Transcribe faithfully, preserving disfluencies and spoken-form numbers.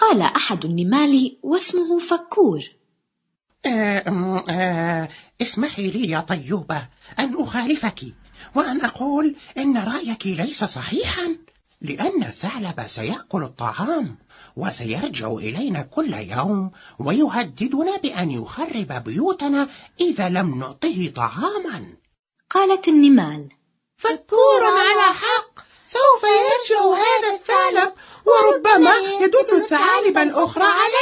فقال أحد النمال واسمه فكور: آه آه اسمحي لي يا طيوبة أن أخالفك وأن أقول إن رأيك ليس صحيحا، لأن الثعلب سيأكل الطعام وسيرجع إلينا كل يوم ويهددنا بأن يخرب بيوتنا إذا لم نعطه طعاما. قالت النمال: فكور على حق، سوف يرجع هذا الثعلب وربما يدل الثعالب الأخرى عليه.